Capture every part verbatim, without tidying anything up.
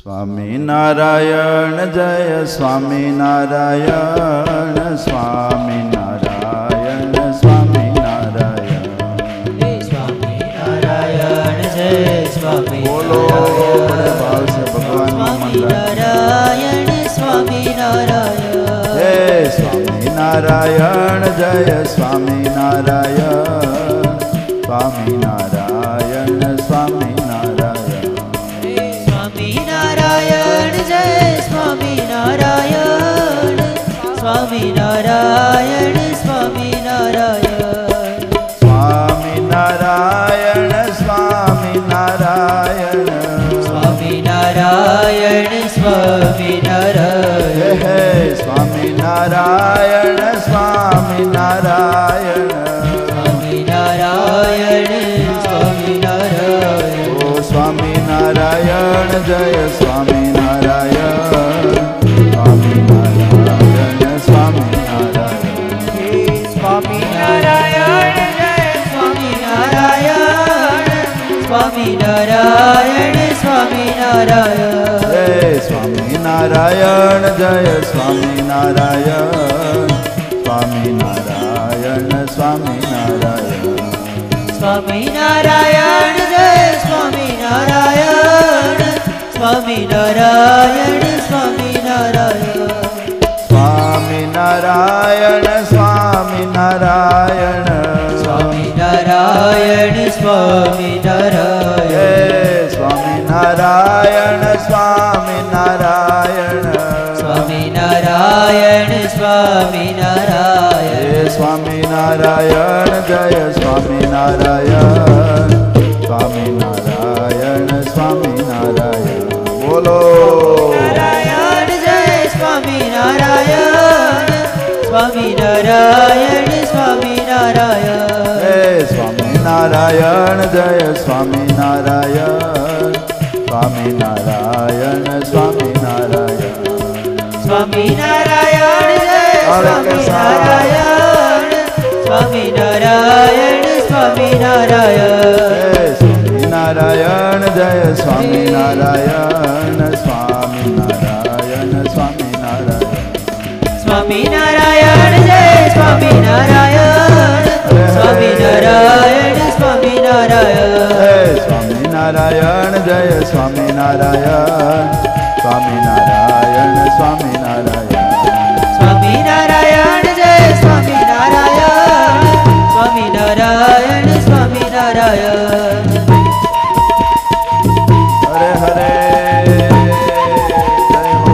स्वामी नारायण जय स्वामी नारायण स्वामी नारायण स्वामी नारायण स्वामी नारायण जय स्वामी बोलो बड़े भाव से भगवान स्वामी नारायण स्वामी नारायण जय स्वामी नारायण जय स्वामी नारायण स्वामी नारायण स्वामी नारायण स्वामी नारायण जय स्वामी नारायण स्वामी नारायण स्वामी नारायण स्वामी नारायण स्वामी नारायण स्वामी नारायण स्वामी नारायण हे स्वामी नारायण स्वामी नारायण स्वामी नारायण स्वामी नारायण ओ स्वामी नारायण जय स्वामी नारायण स्वामी नारायण स्वामी नारायण स्वामी नारायण जय स्वामी नारायण स्वामी नारायण स्वामी नारायण जय स्वामी नारायण जय स्वामी नारायण स्वामी नारायण स्वामी नारायण स्वामी नारायण जय स्वामी नारायण स्वामी नारायण स्वामी नारायण स्वामी नारायण स्वामी नारायण स्वामी नारायण स्वामी नारायण जय स्वामी नारायण स्वामी नारायण स्वामी नारायण स्वामी नारायण जय स्वामी नारायण जय स्वामी नारायण स्वामी नारायण स्वामी नारायण बोलो नारायण जय स्वामी नारायण स्वामी नारायण स्वामी नारायण जय स्वामी नारायण जय स्वामी नारायण स्वामी नारायण स्वामी नारायण स्वामी नारायण जय स्वामी नारायण स्वामी नारायण स्वामी नारायण जय स्वामी नारायण जय स्वामी नारायण स्वामी नारायण स्वामी नारायण स्वामी नारायण जय स्वामी नारायण स्वामी नारायण स्वामी नारायण जय स्वामी नारायण जय स्वामी नारायण स्वामी नारायण स्वामी नारायण स्वामी नारायण जय स्वामी नारायण स्वामी नारायण स्वामी नारायण हरे हरे जय हो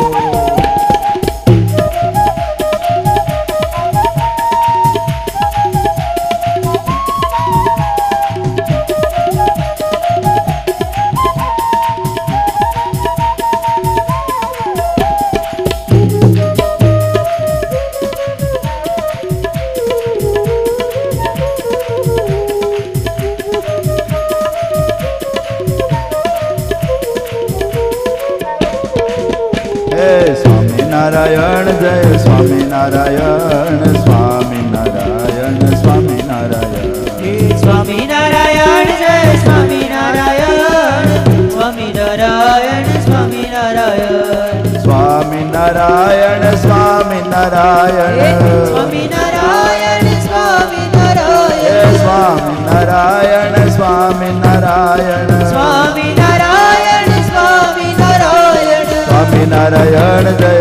स्वामी नारायण जय स्वामी नारायण स्वामी नारायण स्वामी नारायण स्वामी नारायण जय स्वामी नारायण स्वामी नारायण स्वामी नारायण स्वामी नारायण स्वामी नारायण स्वामी नारायण स्वामी नारायण स्वामी नारायण स्वामी नारायण स्वामी नारायण स्वामी नारायण स्वामी नारायण जय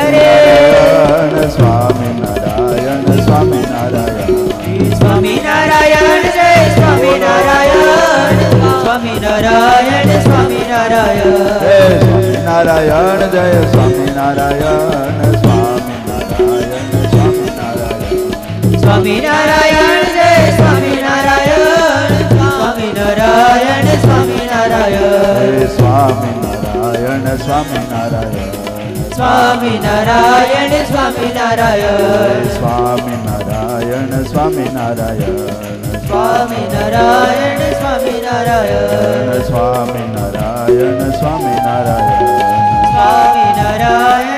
स्वामी नारायण स्वामी नारायण स्वामी नारायण स्वामी नारायण जय स्वामी नारायण स्वामी नारायण स्वामी नारायण जय स्वामी नारायण जय स्वामी नारायण स्वामी नारायण स्वामी नारायण स्वामी नारायण जय स्वामी नारायण स्वामी नारायण स्वामी नारायण जय स्वामी नारायण स्वामी नारायण स्वामी नारायण स्वामी नारायण स्वामी नारायण स्वामी नारायण स्वामी नारायण स्वामी नारायण स्वामी नारायण स्वामी नारायण स्वामी नारायण